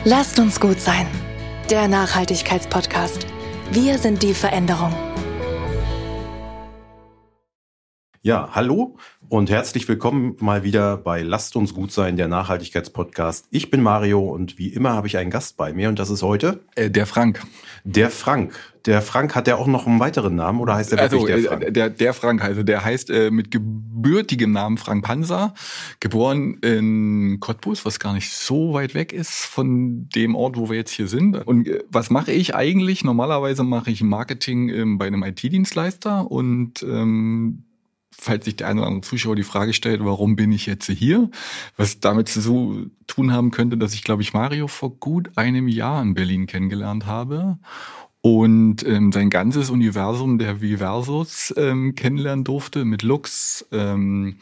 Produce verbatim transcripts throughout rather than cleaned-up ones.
Lasst uns gut sein. Der Nachhaltigkeitspodcast. Wir sind die Veränderung. Ja, hallo und herzlich willkommen mal wieder bei Lasst uns gut sein, der Nachhaltigkeitspodcast. Ich bin Mario und wie immer habe ich einen Gast bei mir und das ist heute Äh, der Frank. Der Frank. Der Frank, hat der auch noch einen weiteren Namen oder heißt der wirklich also, der Frank? Äh, der, der Frank, also der heißt äh, mit gebürtigem Namen Frank Panzer, geboren in Cottbus, was gar nicht so weit weg ist von dem Ort, wo wir jetzt hier sind. Und äh, was mache ich eigentlich? Normalerweise mache ich Marketing ähm, bei einem I T-Dienstleister und ähm, falls sich der eine oder andere Zuschauer die Frage stellt, warum bin ich jetzt hier? Was damit zu tun haben könnte, dass ich, glaube ich, Mario vor gut einem Jahr in Berlin kennengelernt habe und ähm, sein ganzes Universum der Viversos ähm, kennenlernen durfte, mit Lux, ähm,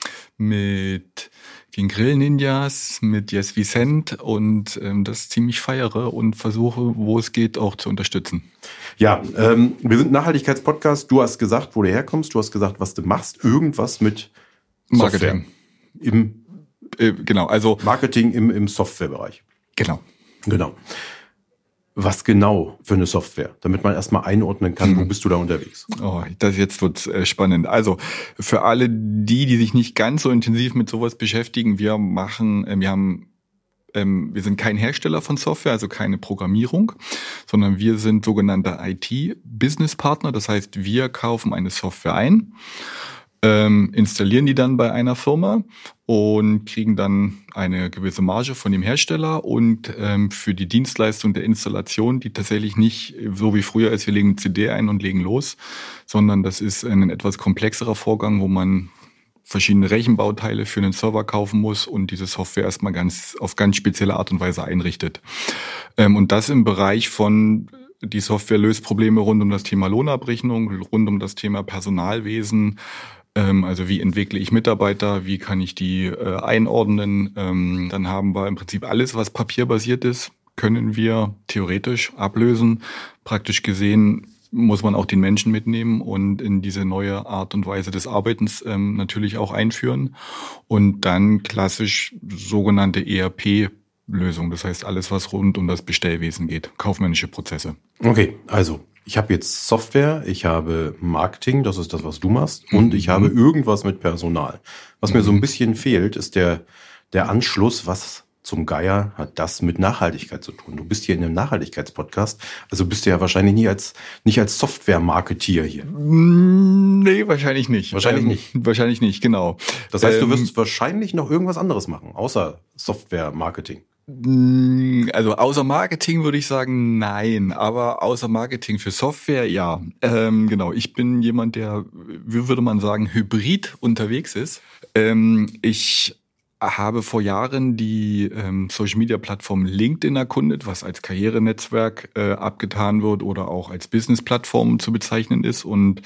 mit den Grill-Ninjas, mit Yes Vicent und ähm, das ziemlich feiere und versuche, wo es geht, auch zu unterstützen. Ja, ähm, wir sind ein Nachhaltigkeitspodcast. Du hast gesagt, wo du herkommst. Du hast gesagt, was du machst. Irgendwas mit Software. Marketing. Im Äh, genau, also Marketing im, im Softwarebereich. genau. Genau. Was genau für eine Software? Damit man erstmal einordnen kann, wo bist du da unterwegs? Oh, das jetzt wird's äh, spannend. Also für alle die, die sich nicht ganz so intensiv mit sowas beschäftigen, wir machen, äh, wir haben, ähm, wir sind kein Hersteller von Software, also keine Programmierung, sondern wir sind sogenannte I T-Business-Partner. Das heißt, wir kaufen eine Software ein, ähm, installieren die dann bei einer Firma und kriegen dann eine gewisse Marge von dem Hersteller und ähm, für die Dienstleistung der Installation, die tatsächlich nicht so wie früher ist, wir legen eine C D ein und legen los, sondern das ist ein etwas komplexerer Vorgang, wo man verschiedene Rechenbauteile für einen Server kaufen muss und diese Software erstmal ganz auf ganz spezielle Art und Weise einrichtet. Ähm, und das im Bereich von die Software löst Probleme rund um das Thema Lohnabrechnung, rund um das Thema Personalwesen. Also wie entwickle ich Mitarbeiter, wie kann ich die äh, einordnen. Ähm, dann haben wir im Prinzip alles, was papierbasiert ist, können wir theoretisch ablösen. Praktisch gesehen muss man auch den Menschen mitnehmen und in diese neue Art und Weise des Arbeitens ähm, natürlich auch einführen. Und dann klassisch sogenannte E R P-Lösung, das heißt alles, was rund um das Bestellwesen geht, kaufmännische Prozesse. Okay, also ich habe jetzt Software, ich habe Marketing, das ist das, was du machst, und ich habe irgendwas mit Personal. Was mir so ein bisschen fehlt, ist der, der Anschluss, was zum Geier hat das mit Nachhaltigkeit zu tun. Du bist hier in einem Nachhaltigkeitspodcast, also bist du ja wahrscheinlich nie als, nicht als Software-Marketeer hier. Nee, wahrscheinlich nicht. Wahrscheinlich ähm, nicht. Wahrscheinlich nicht, genau. Das heißt, du Ähm, wirst wahrscheinlich noch irgendwas anderes machen, außer Software-Marketing. Also außer Marketing würde ich sagen, nein, aber außer Marketing für Software, ja. Ähm, genau, ich bin jemand, der, wie würde man sagen, hybrid unterwegs ist. Ähm, ich habe vor Jahren die ähm, Social-Media-Plattform LinkedIn erkundet, was als Karrierenetzwerk äh, abgetan wird oder auch als Business-Plattform zu bezeichnen ist und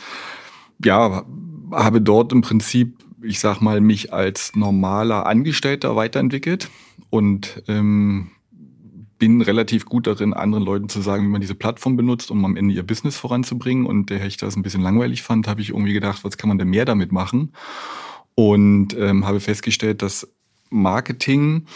ja, habe dort im Prinzip, ich sag mal, mich als normaler Angestellter weiterentwickelt und ähm, bin relativ gut darin, anderen Leuten zu sagen, wie man diese Plattform benutzt, um am Ende ihr Business voranzubringen. Und der ich das ein bisschen langweilig fand, habe ich irgendwie gedacht, was kann man denn mehr damit machen? Und ähm, habe festgestellt, dass Marketing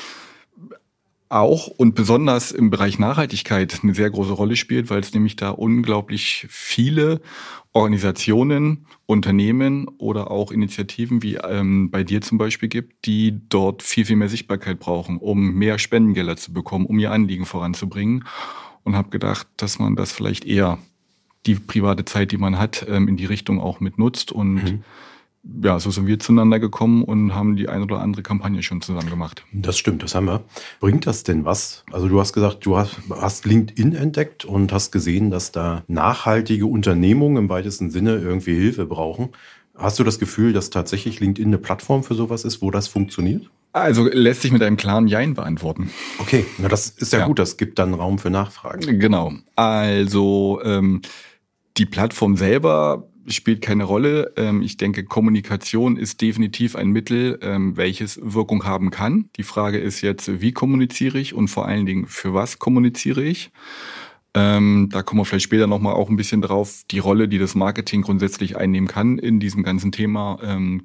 auch und besonders im Bereich Nachhaltigkeit eine sehr große Rolle spielt, weil es nämlich da unglaublich viele Organisationen, Unternehmen oder auch Initiativen wie ähm, bei dir zum Beispiel gibt, die dort viel, viel mehr Sichtbarkeit brauchen, um mehr Spendengelder zu bekommen, um ihr Anliegen voranzubringen. Und habe gedacht, dass man das vielleicht eher die private Zeit, die man hat, ähm, in die Richtung auch mit nutzt und mhm. Ja, so sind wir zueinander gekommen und haben die ein oder andere Kampagne schon zusammen gemacht. Das stimmt, das haben wir. Bringt das denn was? Also du hast gesagt, du hast, hast LinkedIn entdeckt und hast gesehen, dass da nachhaltige Unternehmungen im weitesten Sinne irgendwie Hilfe brauchen. Hast du das Gefühl, dass tatsächlich LinkedIn eine Plattform für sowas ist, wo das funktioniert? Also lässt sich mit einem klaren Jein beantworten. Okay, na das ist ja, ja gut, das gibt dann Raum für Nachfragen. Genau, also ähm, die Plattform selber spielt keine Rolle. Ich denke, Kommunikation ist definitiv ein Mittel, welches Wirkung haben kann. Die Frage ist jetzt, wie kommuniziere ich und vor allen Dingen, für was kommuniziere ich? Ähm, da kommen wir vielleicht später nochmal auch ein bisschen drauf, die Rolle, die das Marketing grundsätzlich einnehmen kann in diesem ganzen Thema ähm,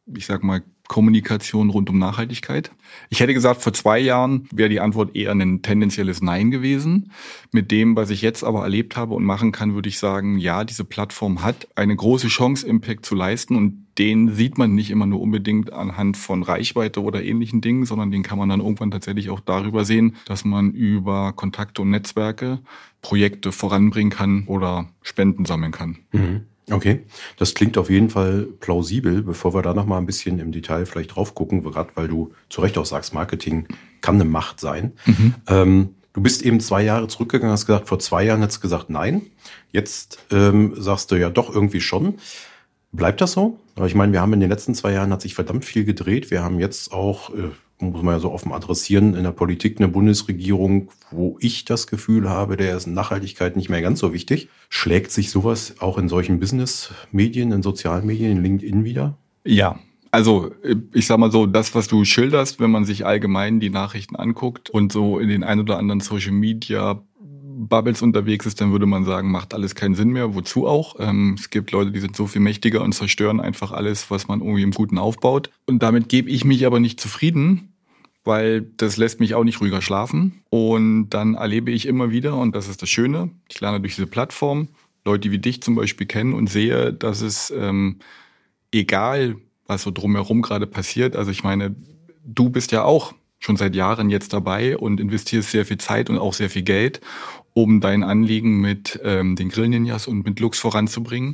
ich sag mal, Kommunikation rund um Nachhaltigkeit? Ich hätte gesagt, vor zwei Jahren wäre die Antwort eher ein tendenzielles Nein gewesen. Mit dem, was ich jetzt aber erlebt habe und machen kann, würde ich sagen, ja, diese Plattform hat eine große Chance, Impact zu leisten, und den sieht man nicht immer nur unbedingt anhand von Reichweite oder ähnlichen Dingen, sondern den kann man dann irgendwann tatsächlich auch darüber sehen, dass man über Kontakte und Netzwerke Projekte voranbringen kann oder Spenden sammeln kann. Mhm. Okay, das klingt auf jeden Fall plausibel. Bevor wir da noch mal ein bisschen im Detail vielleicht drauf gucken, gerade weil du zu Recht auch sagst, Marketing kann eine Macht sein. Mhm. Ähm, du bist eben zwei Jahre zurückgegangen, hast gesagt, vor zwei Jahren hättest du gesagt, nein. Jetzt ähm, sagst du ja doch irgendwie schon. Bleibt das so? Aber ich meine, wir haben in den letzten zwei Jahren hat sich verdammt viel gedreht. Wir haben jetzt auch, äh, muss man ja so offen adressieren, in der Politik eine Bundesregierung, wo ich das Gefühl habe, der ist Nachhaltigkeit nicht mehr ganz so wichtig. Schlägt sich sowas auch in solchen Business-Medien, in sozialen Medien, in LinkedIn wieder? Ja, also ich sag mal so, das, was du schilderst, wenn man sich allgemein die Nachrichten anguckt und so in den ein oder anderen Social-Media Bubbles unterwegs ist, dann würde man sagen, macht alles keinen Sinn mehr. Wozu auch? Ähm, es gibt Leute, die sind so viel mächtiger und zerstören einfach alles, was man irgendwie im Guten aufbaut. Und damit gebe ich mich aber nicht zufrieden, weil das lässt mich auch nicht ruhiger schlafen. Und dann erlebe ich immer wieder, und das ist das Schöne, ich lerne durch diese Plattform Leute wie dich zum Beispiel kennen und sehe, dass es ähm, egal, was so drumherum gerade passiert, also ich meine, du bist ja auch schon seit Jahren jetzt dabei und investierst sehr viel Zeit und auch sehr viel Geld, um dein Anliegen mit ähm, den Grill-Ninjas und mit Lux voranzubringen,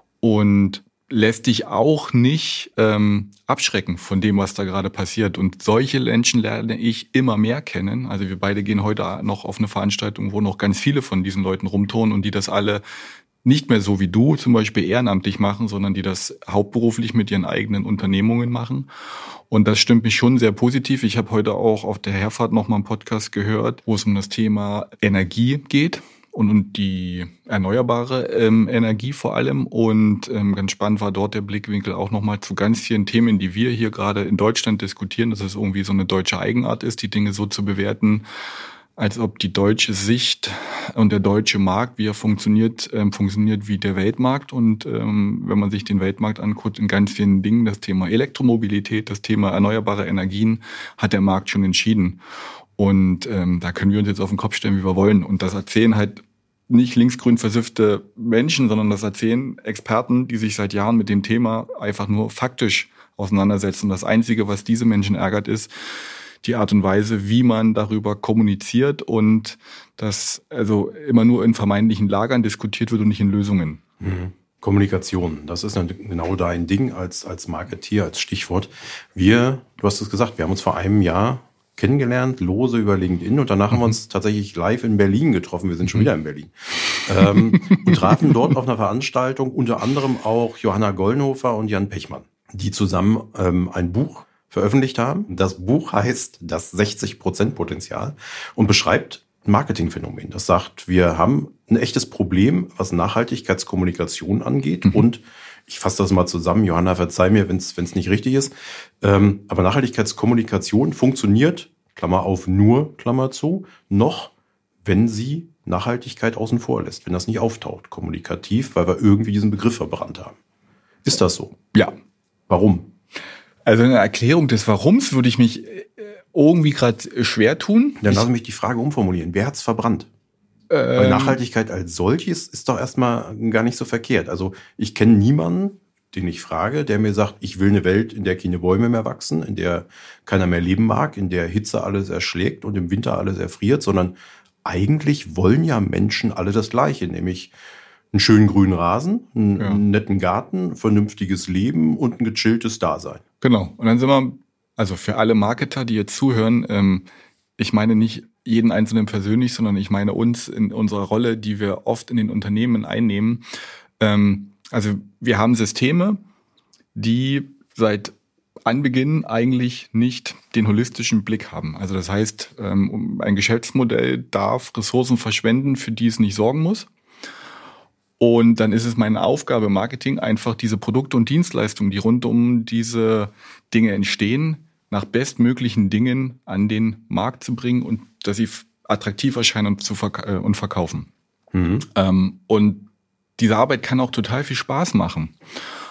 und lässt dich auch nicht ähm, abschrecken von dem, was da gerade passiert. Und solche Menschen lerne ich immer mehr kennen. Also wir beide gehen heute noch auf eine Veranstaltung, wo noch ganz viele von diesen Leuten rumturnen und die das alle nicht mehr so wie du zum Beispiel ehrenamtlich machen, sondern die das hauptberuflich mit ihren eigenen Unternehmungen machen. Und das stimmt mich schon sehr positiv. Ich habe heute auch auf der Herfahrt nochmal einen Podcast gehört, wo es um das Thema Energie geht und um die erneuerbare ähm, Energie vor allem. Und ähm, ganz spannend war dort der Blickwinkel auch nochmal zu ganz vielen Themen, die wir hier gerade in Deutschland diskutieren, dass es irgendwie so eine deutsche Eigenart ist, die Dinge so zu bewerten, als ob die deutsche Sicht und der deutsche Markt, wie er funktioniert, ähm, funktioniert wie der Weltmarkt. Und ähm, wenn man sich den Weltmarkt anguckt, in ganz vielen Dingen, das Thema Elektromobilität, das Thema erneuerbare Energien, hat der Markt schon entschieden. Und ähm, da können wir uns jetzt auf den Kopf stellen, wie wir wollen. Und das erzählen halt nicht linksgrün versiffte Menschen, sondern das erzählen Experten, die sich seit Jahren mit dem Thema einfach nur faktisch auseinandersetzen. Und das Einzige, was diese Menschen ärgert, ist die Art und Weise, wie man darüber kommuniziert und dass also immer nur in vermeintlichen Lagern diskutiert wird und nicht in Lösungen. Mhm. Kommunikation, das ist genau dein Ding als, als Marketeer, als Stichwort. Wir, du hast es gesagt, wir haben uns vor einem Jahr kennengelernt, lose über LinkedIn, und danach mhm. haben wir uns tatsächlich live in Berlin getroffen. Wir sind schon mhm. wieder in Berlin. ähm, und trafen dort auf einer Veranstaltung unter anderem auch Johanna Gollenhofer und Jan Pechmann, die zusammen ähm, ein Buch veröffentlicht haben. Das Buch heißt Das sechzig Prozent Potenzial und beschreibt ein Marketingphänomen. Das sagt, wir haben ein echtes Problem, was Nachhaltigkeitskommunikation angeht. Mhm. Und ich fasse das mal zusammen, Johanna, verzeih mir, wenn es nicht richtig ist. Ähm, aber Nachhaltigkeitskommunikation funktioniert, Klammer auf, nur, Klammer zu, noch, wenn sie Nachhaltigkeit außen vor lässt, wenn das nicht auftaucht, kommunikativ, weil wir irgendwie diesen Begriff verbrannt haben. Ist das so? Ja. Warum? Also eine Erklärung des Warums würde ich mich irgendwie gerade schwer tun. Dann lass mich die Frage umformulieren. Wer hat's verbrannt? Ähm, Weil Nachhaltigkeit als solches ist doch erstmal gar nicht so verkehrt. Also ich kenne niemanden, den ich frage, der mir sagt, ich will eine Welt, in der keine Bäume mehr wachsen, in der keiner mehr leben mag, in der Hitze alles erschlägt und im Winter alles erfriert, sondern eigentlich wollen ja Menschen alle das Gleiche, nämlich einen schönen grünen Rasen, einen, ja. einen netten Garten, vernünftiges Leben und ein gechilltes Dasein. Genau. Und dann sind wir, also für alle Marketer, die jetzt zuhören, ähm, ich meine nicht jeden Einzelnen persönlich, sondern ich meine uns in unserer Rolle, die wir oft in den Unternehmen einnehmen. Ähm, also wir haben Systeme, die seit Anbeginn eigentlich nicht den holistischen Blick haben. Also das heißt, ähm, ein Geschäftsmodell darf Ressourcen verschwenden, für die es nicht sorgen muss. Und dann ist es meine Aufgabe im Marketing, einfach diese Produkte und Dienstleistungen, die rund um diese Dinge entstehen, nach bestmöglichen Dingen an den Markt zu bringen und dass sie attraktiv erscheinen und, zu verk- und verkaufen. Mhm. Ähm, und diese Arbeit kann auch total viel Spaß machen.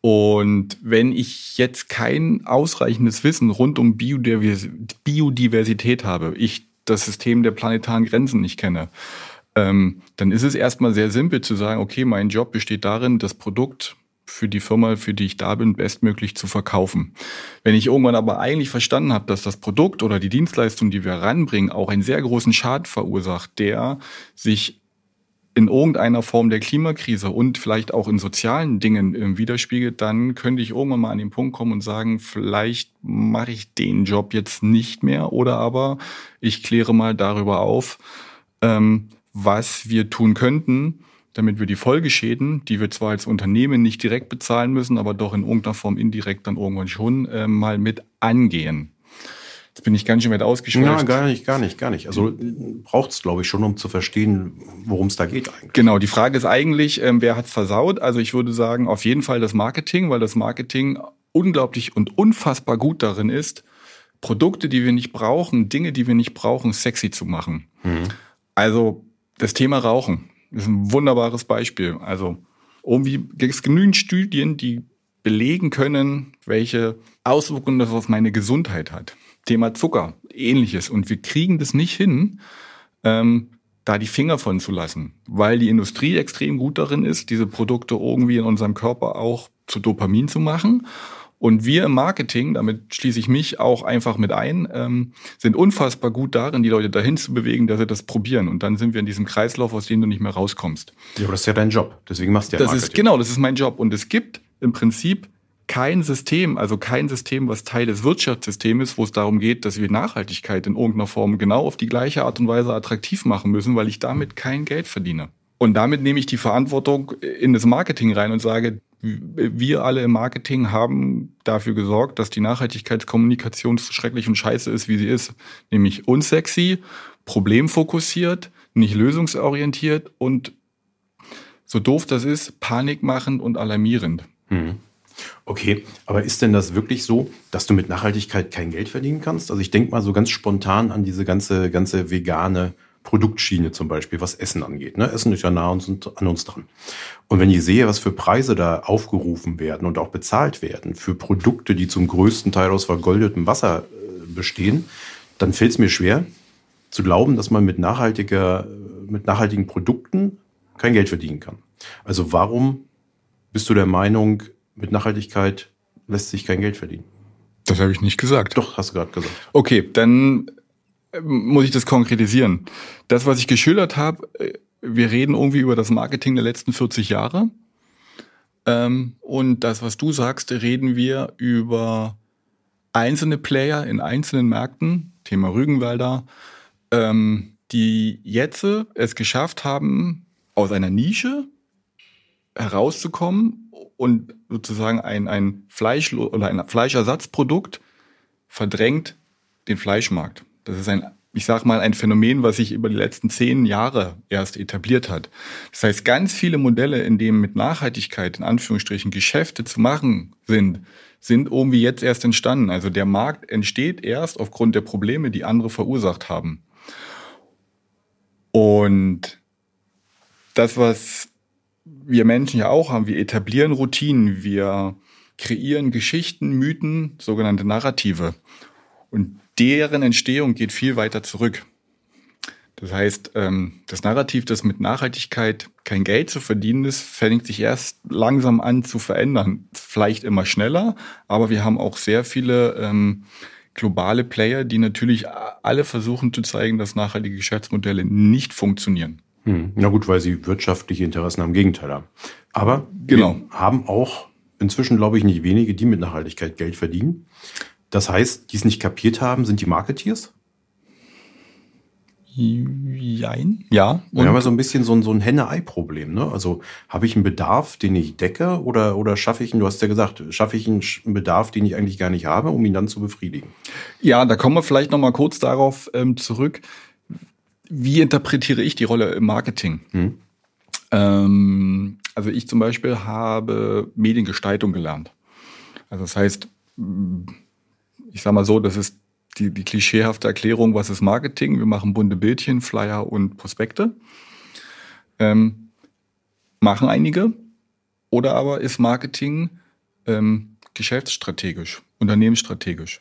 Und wenn ich jetzt kein ausreichendes Wissen rund um Biodivers- Biodiversität habe, ich das System der planetaren Grenzen nicht kenne, ähm, dann ist es erstmal sehr simpel zu sagen, okay, mein Job besteht darin, das Produkt für die Firma, für die ich da bin, bestmöglich zu verkaufen. Wenn ich irgendwann aber eigentlich verstanden habe, dass das Produkt oder die Dienstleistung, die wir ranbringen, auch einen sehr großen Schaden verursacht, der sich in irgendeiner Form der Klimakrise und vielleicht auch in sozialen Dingen äh, widerspiegelt, dann könnte ich irgendwann mal an den Punkt kommen und sagen, vielleicht mache ich den Job jetzt nicht mehr oder aber ich kläre mal darüber auf, ähm, was wir tun könnten, damit wir die Folgeschäden, die wir zwar als Unternehmen nicht direkt bezahlen müssen, aber doch in irgendeiner Form indirekt dann irgendwann schon äh, mal mit angehen. Jetzt bin ich ganz schön weit ausgeschweift. Ja, gar nicht, gar nicht, gar nicht. Also braucht es, glaube ich, schon, um zu verstehen, worum es da geht eigentlich. Genau, die Frage ist eigentlich, ähm, wer hat's versaut? Also ich würde sagen, auf jeden Fall das Marketing, weil das Marketing unglaublich und unfassbar gut darin ist, Produkte, die wir nicht brauchen, Dinge, die wir nicht brauchen, sexy zu machen. Mhm. Also das Thema Rauchen ist ein wunderbares Beispiel. Also irgendwie gibt es genügend Studien, die belegen können, welche Auswirkungen das auf meine Gesundheit hat. Thema Zucker, ähnliches. Und wir kriegen das nicht hin, ähm, da die Finger von zu lassen, weil die Industrie extrem gut darin ist, diese Produkte irgendwie in unserem Körper auch zu Dopamin zu machen. Und wir im Marketing, damit schließe ich mich auch einfach mit ein, ähm, sind unfassbar gut darin, die Leute dahin zu bewegen, dass sie das probieren. Und dann sind wir in diesem Kreislauf, aus dem du nicht mehr rauskommst. Ja, aber das ist ja dein Job. Deswegen machst du ja das Marketing. Ist, genau, das ist mein Job. Und es gibt im Prinzip kein System, also kein System, was Teil des Wirtschaftssystems ist, wo es darum geht, dass wir Nachhaltigkeit in irgendeiner Form genau auf die gleiche Art und Weise attraktiv machen müssen, weil ich damit kein Geld verdiene. Und damit nehme ich die Verantwortung in das Marketing rein und sage, wir alle im Marketing haben dafür gesorgt, dass die Nachhaltigkeitskommunikation so schrecklich und scheiße ist, wie sie ist. Nämlich unsexy, problemfokussiert, nicht lösungsorientiert und so doof das ist, panikmachend und alarmierend. Hm. Okay, aber ist denn das wirklich so, dass du mit Nachhaltigkeit kein Geld verdienen kannst? Also ich denke mal so ganz spontan an diese ganze, ganze vegane Produktschiene zum Beispiel, was Essen angeht. Ne? Essen ist ja nah uns, an uns dran. Und wenn ich sehe, was für Preise da aufgerufen werden und auch bezahlt werden für Produkte, die zum größten Teil aus vergoldetem Wasser bestehen, dann fällt es mir schwer zu glauben, dass man mit nachhaltiger, mit nachhaltigen Produkten kein Geld verdienen kann. Also warum bist du der Meinung, mit Nachhaltigkeit lässt sich kein Geld verdienen? Das habe ich nicht gesagt. Doch, hast du gerade gesagt. Okay, dann muss ich das konkretisieren. Das, was ich geschildert habe, wir reden irgendwie über das Marketing der letzten vierzig Jahre. Und das, was du sagst, reden wir über einzelne Player in einzelnen Märkten, Thema Rügenwalder, die jetzt es geschafft haben, aus einer Nische herauszukommen und sozusagen ein, ein Fleisch oder ein Fleischersatzprodukt verdrängt den Fleischmarkt. Das ist ein, ich sag mal, ein Phänomen, was sich über die letzten zehn Jahre erst etabliert hat. Das heißt, ganz viele Modelle, in denen mit Nachhaltigkeit in Anführungsstrichen Geschäfte zu machen sind, sind irgendwie jetzt erst entstanden. Also der Markt entsteht erst aufgrund der Probleme, die andere verursacht haben. Und das, was wir Menschen ja auch haben, wir etablieren Routinen, wir kreieren Geschichten, Mythen, sogenannte Narrative. Und deren Entstehung geht viel weiter zurück. Das heißt, das Narrativ, das mit Nachhaltigkeit kein Geld zu verdienen ist, fängt sich erst langsam an zu verändern. Vielleicht immer schneller, aber wir haben auch sehr viele ähm, globale Player, die natürlich alle versuchen zu zeigen, dass nachhaltige Geschäftsmodelle nicht funktionieren. Hm. Na gut, weil sie wirtschaftliche Interessen am Gegenteil haben. Aber genau. Wir haben auch inzwischen, glaube ich, nicht wenige, die mit Nachhaltigkeit Geld verdienen. Das heißt, die es nicht kapiert haben, sind die Marketeers? Jein. Ja. Wir haben ja so ein bisschen so ein, so ein Henne-Ei-Problem. Ne? Also habe ich einen Bedarf, den ich decke, oder, oder schaffe ich ihn, du hast ja gesagt, schaffe ich einen Bedarf, den ich eigentlich gar nicht habe, um ihn dann zu befriedigen? Ja, da kommen wir vielleicht noch mal kurz darauf ähm, zurück. Wie interpretiere ich die Rolle im Marketing? Hm. Ähm, also ich zum Beispiel habe Mediengestaltung gelernt. Also das heißt, ich sag mal so, das ist die, die klischeehafte Erklärung, was ist Marketing? Wir machen bunte Bildchen, Flyer und Prospekte. Ähm, machen einige. Oder aber ist Marketing ähm, geschäftsstrategisch, unternehmensstrategisch.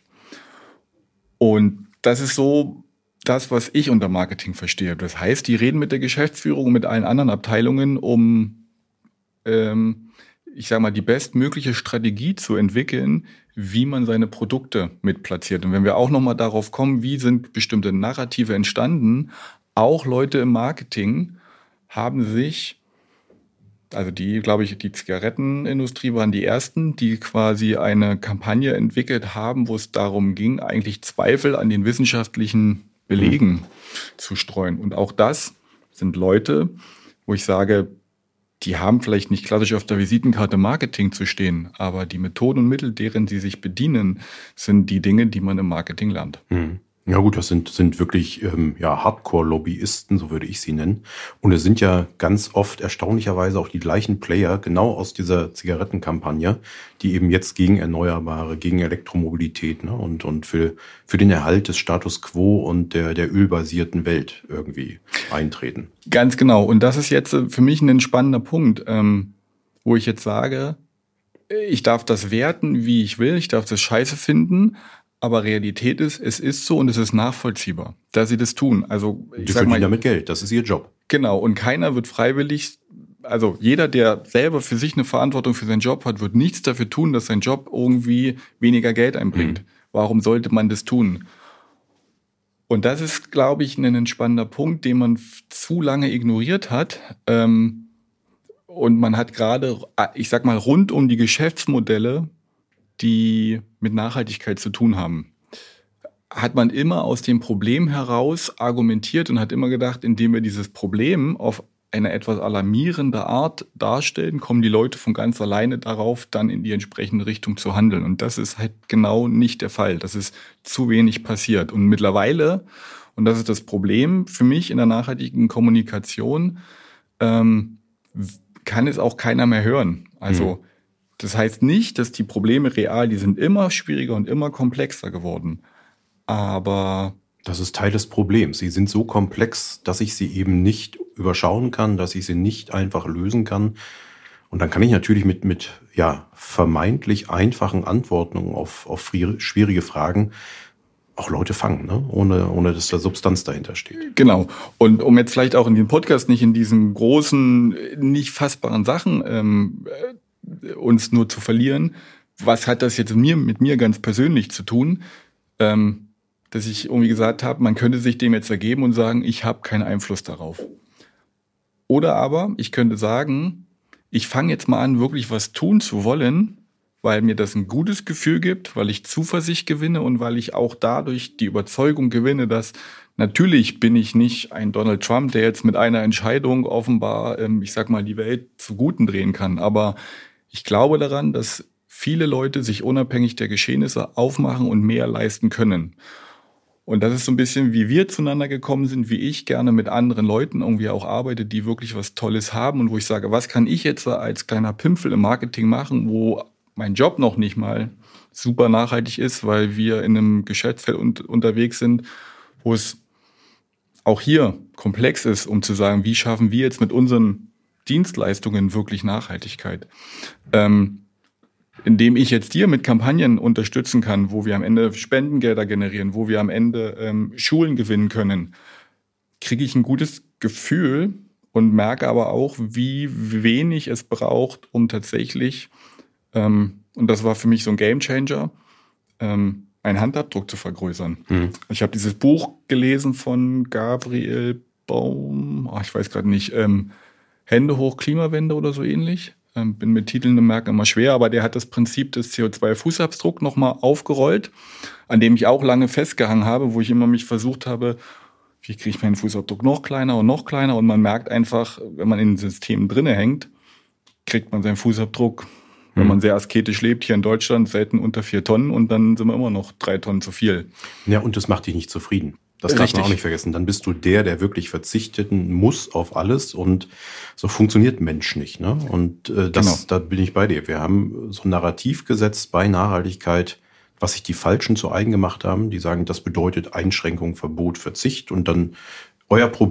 Und das ist so das, was ich unter Marketing verstehe. Das heißt, die reden mit der Geschäftsführung und mit allen anderen Abteilungen, um, ähm, ich sage mal, die bestmögliche Strategie zu entwickeln, wie man seine Produkte mit platziert. Und wenn wir auch nochmal darauf kommen, wie sind bestimmte Narrative entstanden, auch Leute im Marketing haben sich, also die, glaube ich, die Zigarettenindustrie waren die ersten, die quasi eine Kampagne entwickelt haben, wo es darum ging, eigentlich Zweifel an den wissenschaftlichen Belegen mhm. zu streuen. Und auch das sind Leute, wo ich sage, die haben vielleicht nicht klassisch auf der Visitenkarte Marketing zu stehen, aber die Methoden und Mittel, deren sie sich bedienen, sind die Dinge, die man im Marketing lernt. Mhm. Ja gut, das sind sind wirklich ähm, ja Hardcore-Lobbyisten, so würde ich sie nennen. Und es sind ja ganz oft erstaunlicherweise auch die gleichen Player genau aus dieser Zigarettenkampagne, die eben jetzt gegen Erneuerbare, gegen Elektromobilität, ne, und und für für den Erhalt des Status Quo und der der ölbasierten Welt irgendwie eintreten. Ganz genau. Und das ist jetzt für mich ein spannender Punkt, ähm, wo ich jetzt sage, ich darf das werten, wie ich will, ich darf das scheiße finden. Aber Realität ist, es ist so und es ist nachvollziehbar, dass sie das tun. Also ich die sag mal, verdienen damit Geld, das ist ihr Job. Genau, und keiner wird freiwillig, also jeder, der selber für sich eine Verantwortung für seinen Job hat, wird nichts dafür tun, dass sein Job irgendwie weniger Geld einbringt. Mhm. Warum sollte man das tun? Und das ist, glaube ich, ein spannender Punkt, den man zu lange ignoriert hat. Und man hat gerade, ich sag mal, rund um die Geschäftsmodelle, die mit Nachhaltigkeit zu tun haben, hat man immer aus dem Problem heraus argumentiert und hat immer gedacht, indem wir dieses Problem auf eine etwas alarmierende Art darstellen, kommen die Leute von ganz alleine darauf, dann in die entsprechende Richtung zu handeln. Und das ist halt genau nicht der Fall. Das ist zu wenig passiert. Und mittlerweile, und das ist das Problem für mich in der nachhaltigen Kommunikation, ähm, kann es auch keiner mehr hören. Also mhm. Das heißt nicht, dass die Probleme real, die sind immer schwieriger und immer komplexer geworden. Aber das ist Teil des Problems. Sie sind so komplex, dass ich sie eben nicht überschauen kann, dass ich sie nicht einfach lösen kann. Und dann kann ich natürlich mit, mit ja, vermeintlich einfachen Antworten auf, auf schwierige Fragen auch Leute fangen, ne? ohne, ohne dass da Substanz dahinter steht. Genau. Und um jetzt vielleicht auch in dem Podcast nicht in diesen großen, nicht fassbaren Sachen ähm, uns nur zu verlieren, was hat das jetzt mit mir, mit mir ganz persönlich zu tun, ähm, dass ich irgendwie gesagt habe, man könnte sich dem jetzt ergeben und sagen, ich habe keinen Einfluss darauf. Oder aber ich könnte sagen, ich fange jetzt mal an, wirklich was tun zu wollen, weil mir das ein gutes Gefühl gibt, weil ich Zuversicht gewinne und weil ich auch dadurch die Überzeugung gewinne, dass natürlich bin ich nicht ein Donald Trump, der jetzt mit einer Entscheidung offenbar, ähm, ich sag mal, die Welt zu Guten drehen kann, aber ich glaube daran, dass viele Leute sich unabhängig der Geschehnisse aufmachen und mehr leisten können. Und das ist so ein bisschen, wie wir zueinander gekommen sind, wie ich gerne mit anderen Leuten irgendwie auch arbeite, die wirklich was Tolles haben und wo ich sage, was kann ich jetzt als kleiner Pimpfel im Marketing machen, wo mein Job noch nicht mal super nachhaltig ist, weil wir in einem Geschäftsfeld un- unterwegs sind, wo es auch hier komplex ist, um zu sagen, wie schaffen wir jetzt mit unseren Dienstleistungen wirklich Nachhaltigkeit. Ähm, indem ich jetzt dir mit Kampagnen unterstützen kann, wo wir am Ende Spendengelder generieren, wo wir am Ende ähm, Schulen gewinnen können, kriege ich ein gutes Gefühl und merke aber auch, wie wenig es braucht, um tatsächlich, ähm, und das war für mich so ein Gamechanger, ähm, einen Handabdruck zu vergrößern. Mhm. Ich habe dieses Buch gelesen von Gabriel Baum, oh, ich weiß gerade nicht, ähm, Hände hoch, Klimawende oder so ähnlich. Ähm, bin mit Titeln im Merken immer schwer, aber der hat das Prinzip des C O zwei Fußabdrucks nochmal aufgerollt, an dem ich auch lange festgehangen habe, wo ich immer mich versucht habe, wie kriege ich meinen Fußabdruck noch kleiner und noch kleiner, und man merkt einfach, wenn man in den Systemen drinne hängt, kriegt man seinen Fußabdruck, wenn man sehr asketisch lebt, hier in Deutschland, selten unter vier Tonnen, und dann sind wir immer noch drei Tonnen zu viel. Ja, und das macht dich nicht zufrieden. Das darf man auch nicht vergessen. Dann bist du der, der wirklich verzichten muss auf alles, und so funktioniert Mensch nicht. Ne? Und äh, das, genau. Da bin ich bei dir. Wir haben so ein Narrativ gesetzt bei Nachhaltigkeit, was sich die Falschen zu eigen gemacht haben. Die sagen, das bedeutet Einschränkung, Verbot, Verzicht, und dann euer Problem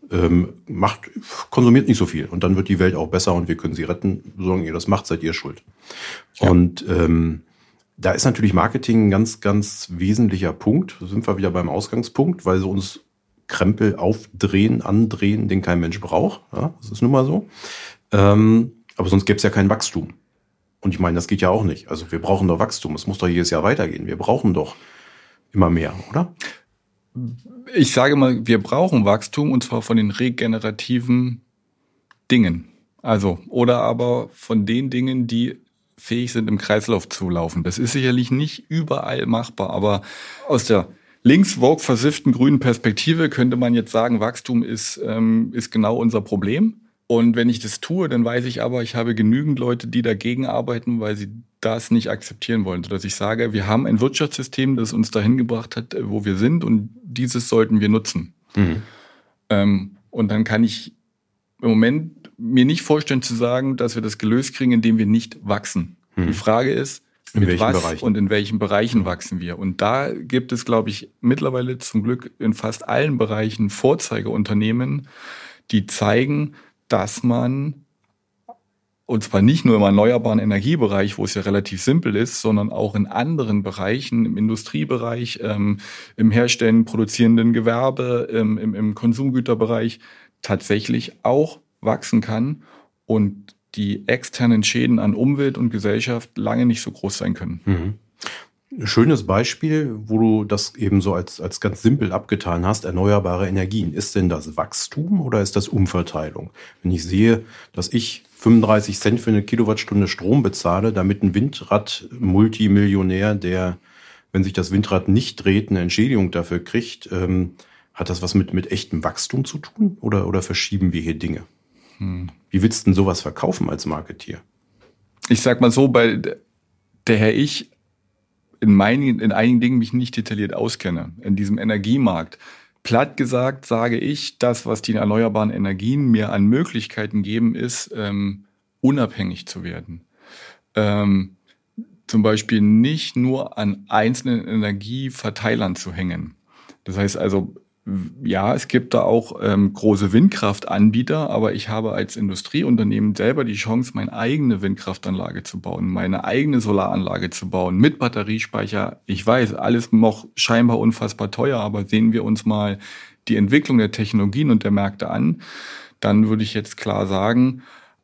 ähm, macht, konsumiert nicht so viel. Und dann wird die Welt auch besser und wir können sie retten. Solange ihr das macht, seid ihr schuld. Ja. Und ähm, da ist natürlich Marketing ein ganz, ganz wesentlicher Punkt. Da sind wir wieder beim Ausgangspunkt, weil sie uns Krempel aufdrehen, andrehen, den kein Mensch braucht. Ja, das ist nun mal so. Ähm, aber sonst gäbe es ja kein Wachstum. Und ich meine, das geht ja auch nicht. Also wir brauchen doch Wachstum. Es muss doch jedes Jahr weitergehen. Wir brauchen doch immer mehr, oder? Ich sage mal, wir brauchen Wachstum und zwar von den regenerativen Dingen. Also, oder aber von den Dingen, die fähig sind, im Kreislauf zu laufen. Das ist sicherlich nicht überall machbar, aber aus der links woke versifften grünen Perspektive könnte man jetzt sagen, Wachstum ist, ähm, ist genau unser Problem. Und wenn ich das tue, dann weiß ich aber, ich habe genügend Leute, die dagegen arbeiten, weil sie das nicht akzeptieren wollen. Sodass ich sage, wir haben ein Wirtschaftssystem, das uns dahin gebracht hat, wo wir sind und dieses sollten wir nutzen. Mhm. Ähm, und dann kann ich im Moment mir nicht vorstellen zu sagen, dass wir das gelöst kriegen, indem wir nicht wachsen. Mhm. Die Frage ist, in mit welchen was Bereichen? Und in welchen Bereichen wachsen wir? Und da gibt es, glaube ich, mittlerweile zum Glück in fast allen Bereichen Vorzeigeunternehmen, die zeigen, dass man, und zwar nicht nur im erneuerbaren Energiebereich, wo es ja relativ simpel ist, sondern auch in anderen Bereichen, im Industriebereich, ähm, im herstellenden, produzierenden Gewerbe, ähm, im, im Konsumgüterbereich tatsächlich auch wachsen kann und die externen Schäden an Umwelt und Gesellschaft lange nicht so groß sein können. Mhm. Schönes Beispiel, wo du das eben so als, als ganz simpel abgetan hast, erneuerbare Energien. Ist denn das Wachstum oder ist das Umverteilung? Wenn ich sehe, dass ich fünfunddreißig Cent für eine Kilowattstunde Strom bezahle, damit ein Windrad-Multimillionär, der, wenn sich das Windrad nicht dreht, eine Entschädigung dafür kriegt, ähm, hat das was mit, mit echtem Wachstum zu tun? Oder, oder verschieben wir hier Dinge? Hm. Wie willst du denn sowas verkaufen als Marketeer? Ich sag mal so, bei der Herr Ich in meinen, in einigen Dingen mich nicht detailliert auskenne, in diesem Energiemarkt. Platt gesagt sage ich, das, was die erneuerbaren Energien mir an Möglichkeiten geben, ist, ähm, unabhängig zu werden. Ähm, zum Beispiel nicht nur an einzelnen Energieverteilern zu hängen. Das heißt also, ja, es gibt da auch ähm, große Windkraftanbieter, aber ich habe als Industrieunternehmen selber die Chance, meine eigene Windkraftanlage zu bauen, meine eigene Solaranlage zu bauen, mit Batteriespeicher. Ich weiß, alles noch scheinbar unfassbar teuer, aber sehen wir uns mal die Entwicklung der Technologien und der Märkte an, dann würde ich jetzt klar sagen,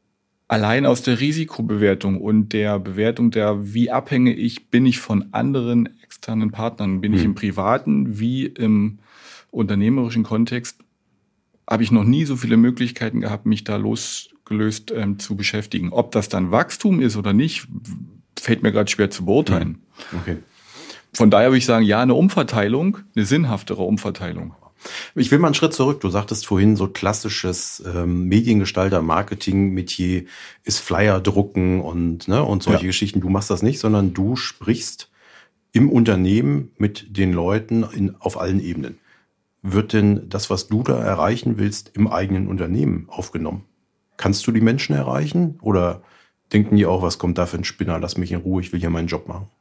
allein aus der Risikobewertung und der Bewertung der, wie abhängig bin ich von anderen externen Partnern, bin hm. ich im privaten wie im unternehmerischen Kontext, habe ich noch nie so viele Möglichkeiten gehabt, mich da losgelöst ähm, zu beschäftigen. Ob das dann Wachstum ist oder nicht, fällt mir gerade schwer zu beurteilen. Okay. Von daher würde ich sagen, ja, eine Umverteilung, eine sinnhaftere Umverteilung. Ich will mal einen Schritt zurück. Du sagtest vorhin, so klassisches ähm, Mediengestalter, Marketing-Metier ist Flyer drucken und, ne, und solche ja. Geschichten. Du machst das nicht, sondern du sprichst im Unternehmen mit den Leuten in, auf allen Ebenen. Wird denn das, was du da erreichen willst, im eigenen Unternehmen aufgenommen? Kannst du die Menschen erreichen? Oder denken die auch, was kommt da für ein Spinner? Lass mich in Ruhe, ich will hier meinen Job machen.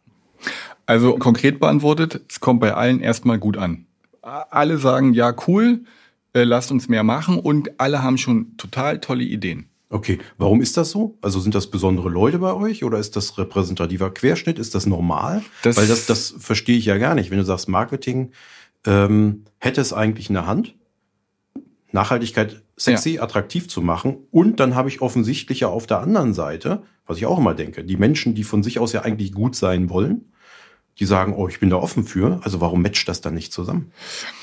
Also konkret beantwortet, es kommt bei allen erstmal gut an. Alle sagen, ja cool, äh, lasst uns mehr machen und alle haben schon total tolle Ideen. Okay, warum ist das so? Also sind das besondere Leute bei euch oder ist das repräsentativer Querschnitt? Ist das normal? Das Weil das, das verstehe ich ja gar nicht. Wenn du sagst Marketing, ähm, hätte es eigentlich in der Hand, Nachhaltigkeit sexy, ja. attraktiv zu machen. Und dann habe ich offensichtlich ja auf der anderen Seite, was ich auch immer denke, die Menschen, die von sich aus ja eigentlich gut sein wollen, die sagen, oh, ich bin da offen für. Also warum matcht das dann nicht zusammen?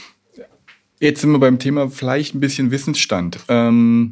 Jetzt sind wir beim Thema vielleicht ein bisschen Wissensstand. Ähm,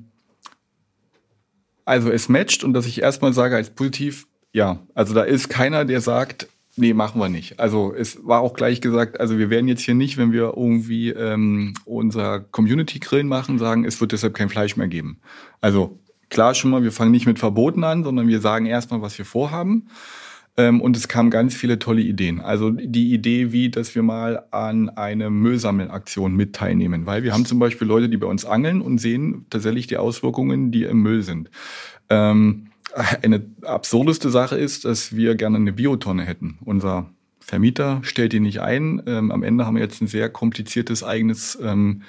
also es matcht und dass ich erstmal sage als positiv, ja. Also da ist keiner, der sagt, nee, machen wir nicht. Also es war auch gleich gesagt, also wir werden jetzt hier nicht, wenn wir irgendwie ähm, unser Community-Grillen machen, sagen, es wird deshalb kein Fleisch mehr geben. Also klar schon mal, wir fangen nicht mit Verboten an, sondern wir sagen erstmal, was wir vorhaben. Ähm, und es kamen ganz viele tolle Ideen. Also die Idee, wie, dass wir mal an eine Müllsammelaktion mit teilnehmen. Weil wir haben zum Beispiel Leute, die bei uns angeln und sehen tatsächlich die Auswirkungen, die im Müll sind. Ähm, Eine absurdeste Sache ist, dass wir gerne eine Biotonne hätten. Unser Vermieter stellt die nicht ein. Ähm, am Ende haben wir jetzt ein sehr kompliziertes eigenes ähm,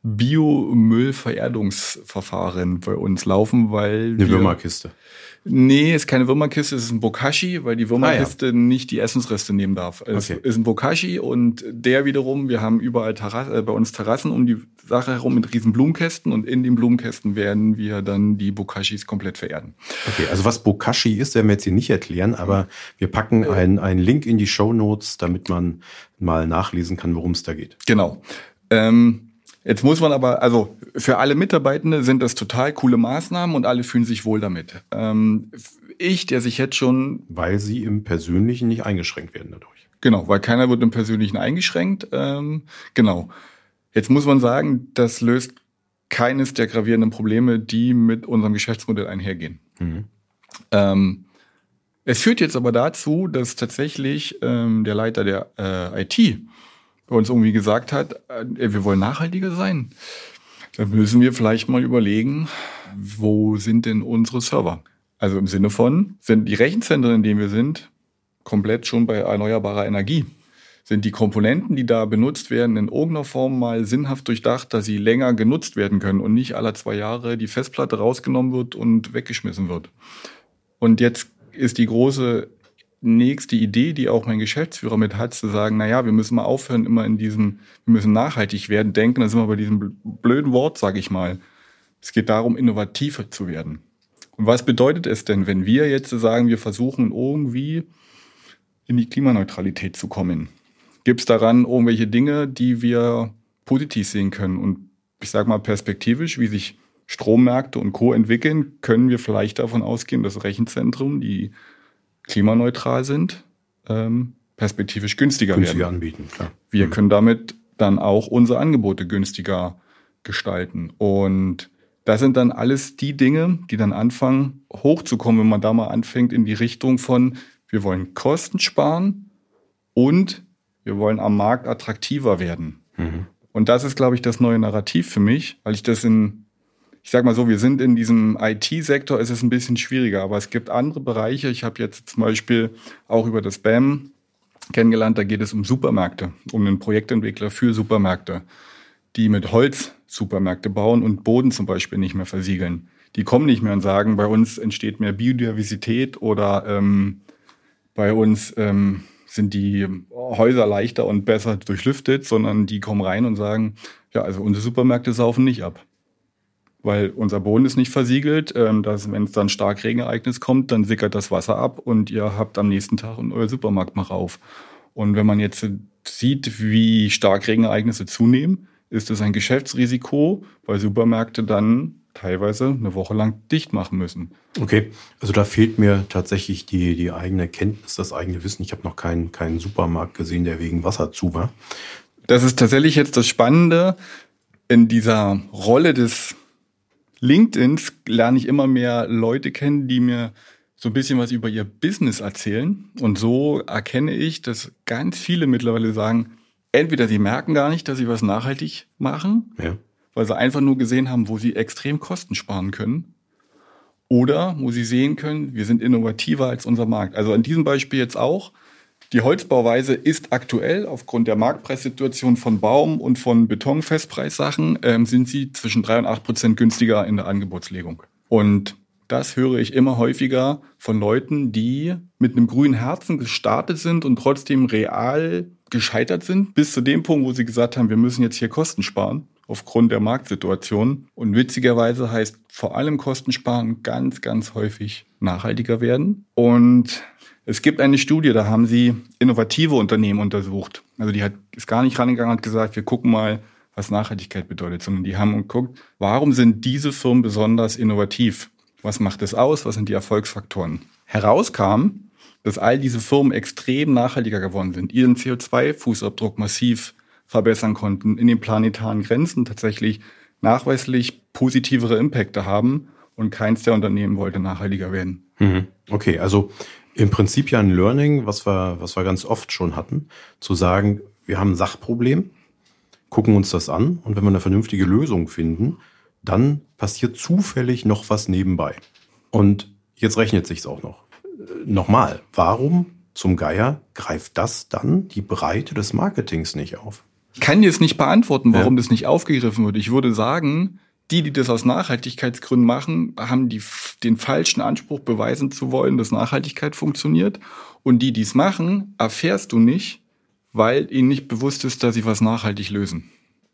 Biomüllvererdungsverfahren bei uns laufen, weil Eine Würmerkiste. Nee, ist keine Würmerkiste, es ist ein Bokashi, weil die Würmerkiste ah, ja. nicht die Essensreste nehmen darf. Es okay. ist ein Bokashi und der wiederum, wir haben überall Terrasse, äh, bei uns Terrassen um die Sache herum mit riesen Blumenkästen und in den Blumenkästen werden wir dann die Bokashis komplett vererden. Okay, also was Bokashi ist, werden wir jetzt hier nicht erklären, aber wir packen äh, einen, einen Link in die Shownotes, damit man mal nachlesen kann, worum es da geht. Genau. Ähm, Jetzt muss man aber, also für alle Mitarbeitende sind das total coole Maßnahmen und alle fühlen sich wohl damit. Ähm, ich, der sich jetzt schon... Weil sie im Persönlichen nicht eingeschränkt werden dadurch. Genau, weil keiner wird im Persönlichen eingeschränkt. Ähm, genau. Jetzt muss man sagen, das löst keines der gravierenden Probleme, die mit unserem Geschäftsmodell einhergehen. Mhm. Ähm, es führt jetzt aber dazu, dass tatsächlich ähm, der Leiter der äh, I T bei uns irgendwie gesagt hat, äh, wir wollen nachhaltiger sein. Dann müssen wir vielleicht mal überlegen, wo sind denn unsere Server? Also im Sinne von, sind die Rechenzentren, in denen wir sind, komplett schon bei erneuerbarer Energie? Sind die Komponenten, die da benutzt werden, in irgendeiner Form mal sinnhaft durchdacht, dass sie länger genutzt werden können und nicht alle zwei Jahre die Festplatte rausgenommen wird und weggeschmissen wird? Und jetzt ist die große nächste Idee, die auch mein Geschäftsführer mit hat, zu sagen, na ja, wir müssen mal aufhören, immer in diesem, wir müssen nachhaltig werden, denken, da sind wir bei diesem blöden Wort, sage ich mal. Es geht darum, innovativer zu werden. Und was bedeutet es denn, wenn wir jetzt sagen, wir versuchen irgendwie in die Klimaneutralität zu kommen? Gibt es daran irgendwelche Dinge, die wir positiv sehen können? Und ich sage mal perspektivisch, wie sich Strommärkte und Co. entwickeln, können wir vielleicht davon ausgehen, dass Rechenzentren, die klimaneutral sind, ähm, perspektivisch günstiger, günstiger werden. anbieten. Klar. Wir mhm. können damit dann auch unsere Angebote günstiger gestalten. Und das sind dann alles die Dinge, die dann anfangen hochzukommen, wenn man da mal anfängt in die Richtung von, wir wollen Kosten sparen und wir wollen am Markt attraktiver werden. Mhm. Und das ist, glaube ich, das neue Narrativ für mich, weil ich das in Ich sag mal so, wir sind in diesem I T-Sektor, ist es ein bisschen schwieriger, aber es gibt andere Bereiche. Ich habe jetzt zum Beispiel auch über das B A M kennengelernt, da geht es um Supermärkte, um einen Projektentwickler für Supermärkte, die mit Holz Supermärkte bauen und Boden zum Beispiel nicht mehr versiegeln. Die kommen nicht mehr und sagen, bei uns entsteht mehr Biodiversität oder ähm, bei uns ähm, sind die Häuser leichter und besser durchlüftet, sondern die kommen rein und sagen, ja, also unsere Supermärkte saufen nicht ab. Weil unser Boden ist nicht versiegelt. Ähm, dass, wenn es dann stark Regenereignis kommt, dann sickert das Wasser ab und ihr habt am nächsten Tag in euer Supermarkt mal rauf. Und wenn man jetzt sieht, wie stark Regenereignisse zunehmen, ist es ein Geschäftsrisiko, weil Supermärkte dann teilweise eine Woche lang dicht machen müssen. Okay, also da fehlt mir tatsächlich die, die eigene Kenntnis, das eigene Wissen. Ich habe noch keinen, keinen Supermarkt gesehen, der wegen Wasser zu war. Das ist tatsächlich jetzt das Spannende. In dieser Rolle des LinkedIns lerne ich immer mehr Leute kennen, die mir so ein bisschen was über ihr Business erzählen. Und so erkenne ich, dass ganz viele mittlerweile sagen, entweder sie merken gar nicht, dass sie was nachhaltig machen, ja. weil sie einfach nur gesehen haben, wo sie extrem Kosten sparen können. Oder wo sie sehen können, wir sind innovativer als unser Markt. Also an diesem Beispiel jetzt auch. Die Holzbauweise ist aktuell aufgrund der Marktpreissituation von Baum- und von Betonfestpreissachen, ähm, sind sie zwischen drei und acht Prozent günstiger in der Angebotslegung. Und das höre ich immer häufiger von Leuten, die mit einem grünen Herzen gestartet sind und trotzdem real gescheitert sind, bis zu dem Punkt, wo sie gesagt haben, wir müssen jetzt hier Kosten sparen aufgrund der Marktsituation. Und witzigerweise heißt vor allem Kosten sparen ganz, ganz häufig nachhaltiger werden. Und es gibt eine Studie, da haben sie innovative Unternehmen untersucht. Also die hat, ist gar nicht rangegangen und hat gesagt, wir gucken mal, was Nachhaltigkeit bedeutet, sondern die haben geguckt, warum sind diese Firmen besonders innovativ? Was macht es aus? Was sind die Erfolgsfaktoren? Herauskam, dass all diese Firmen extrem nachhaltiger geworden sind, ihren C O zwei Fußabdruck massiv verbessern konnten, in den planetaren Grenzen tatsächlich nachweislich positivere Impacte haben und keins der Unternehmen wollte nachhaltiger werden. Okay, also im Prinzip ja ein Learning, was wir, was wir ganz oft schon hatten, zu sagen, wir haben ein Sachproblem, gucken uns das an und wenn wir eine vernünftige Lösung finden, dann passiert zufällig noch was nebenbei. Und jetzt rechnet sich's auch noch. Nochmal, warum zum Geier greift das dann die Breite des Marketings nicht auf? kann jetzt nicht beantworten, warum ja. das nicht aufgegriffen wird. Ich würde sagen, die, die das aus Nachhaltigkeitsgründen machen, haben die, den falschen Anspruch, beweisen zu wollen, dass Nachhaltigkeit funktioniert. Und die, die es machen, erfährst du nicht, weil ihnen nicht bewusst ist, dass sie was nachhaltig lösen.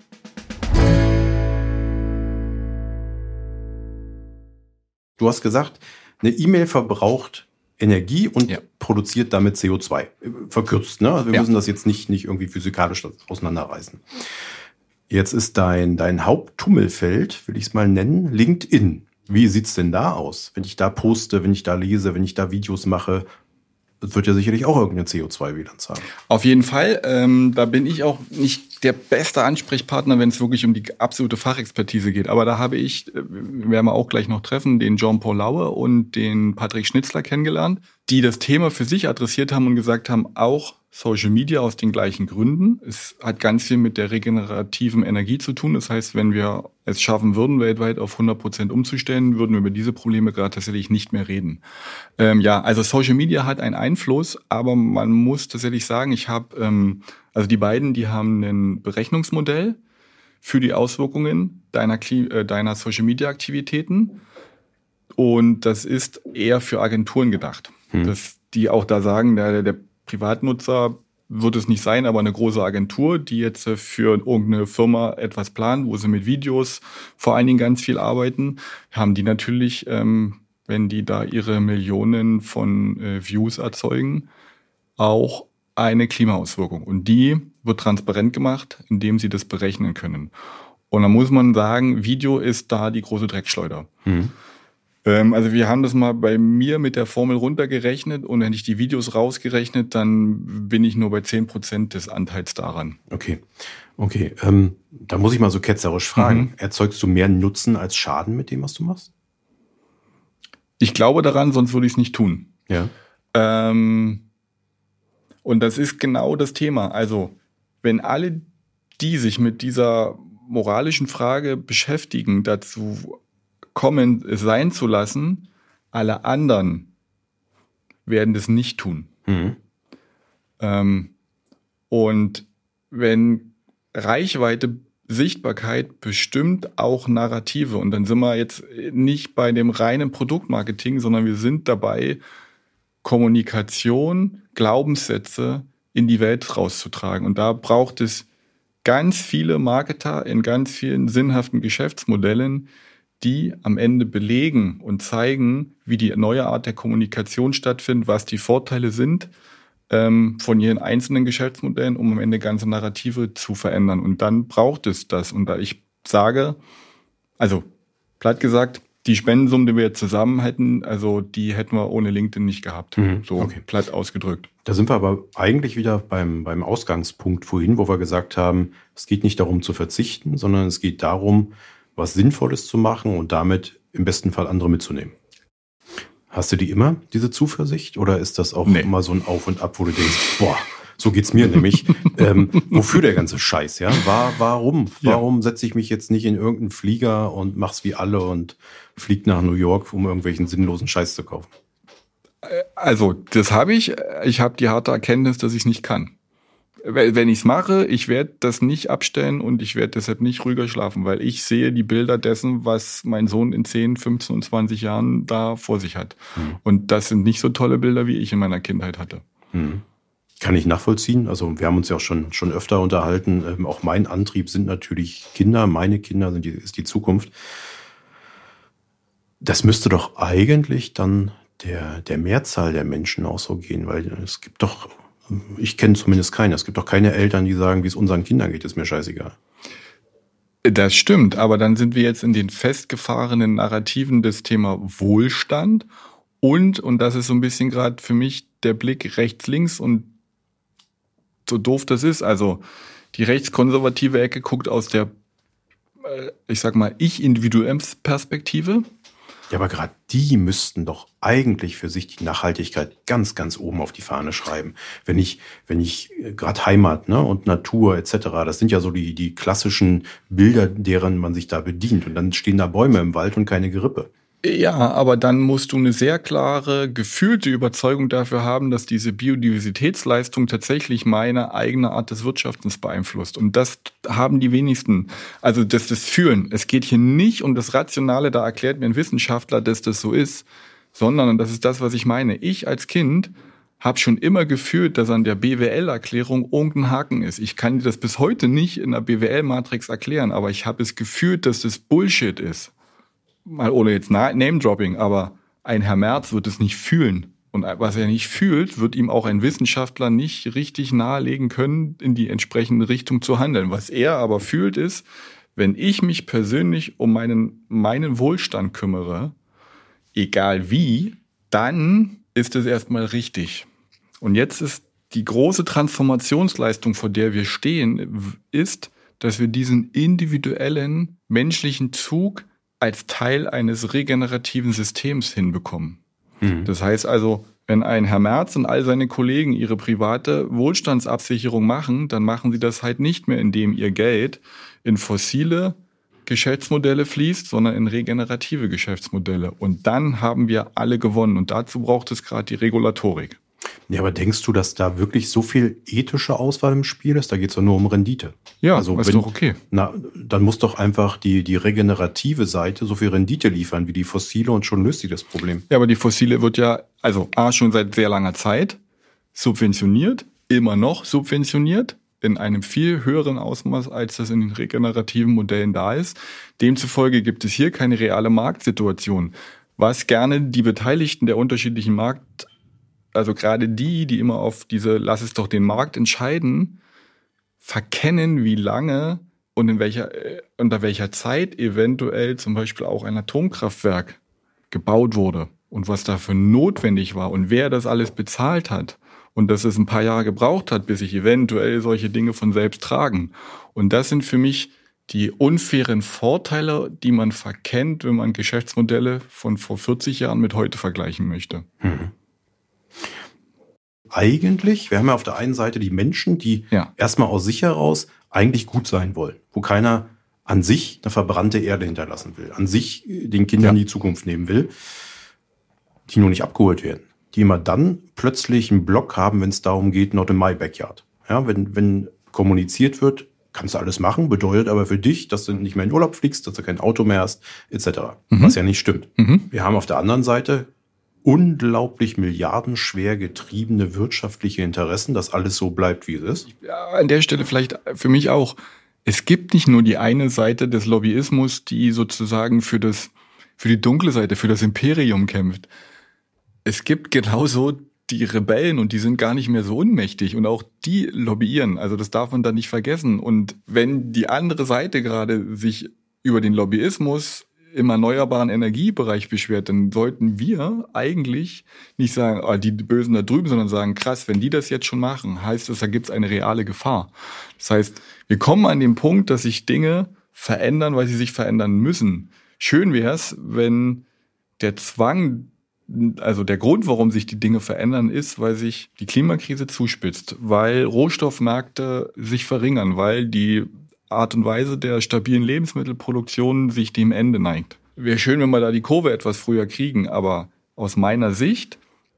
Du hast gesagt, eine E-Mail verbraucht Energie und ja. produziert damit C O zwei. Verkürzt, ne? Also wir ja. müssen das jetzt nicht, nicht irgendwie physikalisch auseinanderreißen. Jetzt ist dein, dein Haupttummelfeld, will ich es mal nennen, LinkedIn. Wie sieht's denn da aus? Wenn ich da poste, wenn ich da lese, wenn ich da Videos mache, das wird ja sicherlich auch irgendeine C O zwei Bilanz haben. Auf jeden Fall. Ähm, da bin ich auch nicht der beste Ansprechpartner, wenn es wirklich um die absolute Fachexpertise geht. Aber da habe ich, werden wir auch gleich noch treffen, den Jean-Paul Laue und den Patrick Schnitzler kennengelernt, die das Thema für sich adressiert haben und gesagt haben, auch Social Media aus den gleichen Gründen. Es hat ganz viel mit der regenerativen Energie zu tun. Das heißt, wenn wir es schaffen würden, weltweit auf hundert Prozent umzustellen, würden wir über diese Probleme gerade tatsächlich nicht mehr reden. Ähm, ja, also Social Media hat einen Einfluss, aber man muss tatsächlich sagen, ich habe, ähm, also die beiden, die haben ein Berechnungsmodell für die Auswirkungen deiner, äh, deiner Social Media Aktivitäten. Und das ist eher für Agenturen gedacht. Hm. Dass die auch da sagen, der, der Privatnutzer wird es nicht sein, aber eine große Agentur, die jetzt für irgendeine Firma etwas plant, wo sie mit Videos vor allen Dingen ganz viel arbeiten, haben die natürlich, ähm, wenn die da ihre Millionen von äh, Views erzeugen, auch eine Klimaauswirkung. Und die wird transparent gemacht, indem sie das berechnen können. Und dann muss man sagen, Video ist da die große Dreckschleuder. Mhm. Also wir haben das mal bei mir mit der Formel runtergerechnet und wenn ich die Videos rausgerechnet, dann bin ich nur bei zehn Prozent des Anteils daran. Okay, okay. Ähm, da muss ich mal so ketzerisch fragen. Mhm. Erzeugst du mehr Nutzen als Schaden mit dem, was du machst? Ich glaube daran, sonst würde ich es nicht tun. Ja. Ähm, und das ist genau das Thema. Also wenn alle, die sich mit dieser moralischen Frage beschäftigen, dazu kommen, es sein zu lassen, alle anderen werden das nicht tun. Mhm. Ähm, und wenn Reichweite, Sichtbarkeit bestimmt auch Narrative, und dann sind wir jetzt nicht bei dem reinen Produktmarketing, sondern wir sind dabei, Kommunikation, Glaubenssätze in die Welt rauszutragen. Und da braucht es ganz viele Marketer in ganz vielen sinnhaften Geschäftsmodellen, die am Ende belegen und zeigen, wie die neue Art der Kommunikation stattfindet, was die Vorteile sind ähm, von ihren einzelnen Geschäftsmodellen, um am Ende ganze Narrative zu verändern. Und dann braucht es das. Und da ich sage, also platt gesagt, die Spendensummen, die wir jetzt zusammen hätten, also die hätten wir ohne LinkedIn nicht gehabt. Mhm, so okay. Platt ausgedrückt. Da sind wir aber eigentlich wieder beim, beim Ausgangspunkt vorhin, wo wir gesagt haben, es geht nicht darum zu verzichten, sondern es geht darum, was Sinnvolles zu machen und damit im besten Fall andere mitzunehmen. Hast du die immer, diese Zuversicht? Oder ist das auch nee. immer so ein Auf und Ab, wo du denkst, boah, so geht's mir nämlich. ähm, wofür der ganze Scheiß, ja? War, warum? Warum ja. setze ich mich jetzt nicht in irgendeinen Flieger und mach's wie alle und flieg nach New York, um irgendwelchen sinnlosen Scheiß zu kaufen? Also, das habe ich. Ich habe die harte Erkenntnis, dass ich es nicht kann. Wenn ich es mache, ich werde das nicht abstellen und ich werde deshalb nicht ruhiger schlafen, weil ich sehe die Bilder dessen, was mein Sohn in zehn, fünfzehn und zwanzig Jahren da vor sich hat. Mhm. Und das sind nicht so tolle Bilder, wie ich in meiner Kindheit hatte. Mhm. Kann ich nachvollziehen. Also wir haben uns ja auch schon, schon öfter unterhalten. Ähm, auch mein Antrieb sind natürlich Kinder. Meine Kinder sind die, ist die Zukunft. Das müsste doch eigentlich dann der, der Mehrzahl der Menschen auch so gehen, weil es gibt doch... Ich kenne zumindest keine. Es gibt doch keine Eltern, die sagen, wie es unseren Kindern geht, ist mir scheißegal. Das stimmt, aber dann sind wir jetzt in den festgefahrenen Narrativen des Thema Wohlstand und, und das ist so ein bisschen gerade für mich der Blick rechts-links und so doof das ist, also die rechtskonservative Ecke guckt aus der, ich sag mal, Ich-Individuums-Perspektive. Ja, aber gerade die müssten doch eigentlich für sich die Nachhaltigkeit ganz, ganz oben auf die Fahne schreiben. Wenn ich, wenn ich gerade Heimat, ne, und Natur et cetera, das sind ja so die die klassischen Bilder, deren man sich da bedient. Und dann stehen da Bäume im Wald und keine Gerippe. Ja, aber dann musst du eine sehr klare, gefühlte Überzeugung dafür haben, dass diese Biodiversitätsleistung tatsächlich meine eigene Art des Wirtschaftens beeinflusst. Und das haben die wenigsten. Also das, das Fühlen. Es geht hier nicht um das Rationale, da erklärt mir ein Wissenschaftler, dass das so ist, sondern, und das ist das, was ich meine, ich als Kind habe schon immer gefühlt, dass an der B W L-Erklärung irgendein Haken ist. Ich kann dir das bis heute nicht in der B W L-Matrix erklären, aber ich habe es gefühlt, dass das Bullshit ist. Mal ohne jetzt Name-Dropping, aber ein Herr Merz wird es nicht fühlen. Und was er nicht fühlt, wird ihm auch ein Wissenschaftler nicht richtig nahelegen können, in die entsprechende Richtung zu handeln. Was er aber fühlt ist, wenn ich mich persönlich um meinen, meinen Wohlstand kümmere, egal wie, dann ist es erstmal richtig. Und jetzt ist die große Transformationsleistung, vor der wir stehen, ist, dass wir diesen individuellen menschlichen Zug als Teil eines regenerativen Systems hinbekommen. Mhm. Das heißt also, wenn ein Herr Merz und all seine Kollegen ihre private Wohlstandsabsicherung machen, dann machen sie das halt nicht mehr, indem ihr Geld in fossile Geschäftsmodelle fließt, sondern in regenerative Geschäftsmodelle. Und dann haben wir alle gewonnen. Und dazu braucht es gerade die Regulatorik. Ja, aber denkst du, dass da wirklich so viel ethische Auswahl im Spiel ist? Da geht es doch nur um Rendite. Ja, also ist wenn, doch okay. Na, dann muss doch einfach die, die regenerative Seite so viel Rendite liefern wie die fossile und schon löst sie das Problem. Ja, aber die fossile wird ja, also A, schon seit sehr langer Zeit subventioniert, immer noch subventioniert, in einem viel höheren Ausmaß, als das in den regenerativen Modellen da ist. Demzufolge gibt es hier keine reale Marktsituation. Was gerne die Beteiligten der unterschiedlichen Markt, also gerade die, die immer auf diese lass es doch den Markt entscheiden, verkennen, wie lange und in welcher, unter welcher Zeit eventuell zum Beispiel auch ein Atomkraftwerk gebaut wurde und was dafür notwendig war und wer das alles bezahlt hat. Und dass es ein paar Jahre gebraucht hat, bis sich eventuell solche Dinge von selbst tragen. Und das sind für mich die unfairen Vorteile, die man verkennt, wenn man Geschäftsmodelle von vor vierzig Jahren mit heute vergleichen möchte. Mhm. Eigentlich, wir haben ja auf der einen Seite die Menschen, die ja. erstmal aus sich heraus eigentlich gut sein wollen, wo keiner an sich eine verbrannte Erde hinterlassen will, an sich den Kindern ja. die Zukunft nehmen will, die nur nicht abgeholt werden. Die immer dann plötzlich einen Block haben, wenn es darum geht, not in my backyard. Ja, wenn, wenn kommuniziert wird, kannst du alles machen, bedeutet aber für dich, dass du nicht mehr in Urlaub fliegst, dass du kein Auto mehr hast, et cetera. Mhm. Was ja nicht stimmt. Mhm. Wir haben auf der anderen Seite unglaublich milliardenschwer getriebene wirtschaftliche Interessen, dass alles so bleibt, wie es ist. Ja, an der Stelle vielleicht für mich auch. Es gibt nicht nur die eine Seite des Lobbyismus, die sozusagen für das, für die dunkle Seite, für das Imperium kämpft. Es gibt genauso die Rebellen und die sind gar nicht mehr so unmächtig und auch die lobbyieren. Also das darf man da nicht vergessen. Und wenn die andere Seite gerade sich über den Lobbyismus im erneuerbaren Energiebereich beschwert, dann sollten wir eigentlich nicht sagen, oh, die Bösen da drüben, sondern sagen, krass, wenn die das jetzt schon machen, heißt das, da gibt es eine reale Gefahr. Das heißt, wir kommen an den Punkt, dass sich Dinge verändern, weil sie sich verändern müssen. Schön wäre es, wenn der Zwang, also der Grund, warum sich die Dinge verändern, ist, weil sich die Klimakrise zuspitzt, weil Rohstoffmärkte sich verringern, weil die Art und Weise der stabilen Lebensmittelproduktion sich dem Ende neigt. Wäre schön, wenn wir da die Kurve etwas früher kriegen, aber aus meiner Sicht,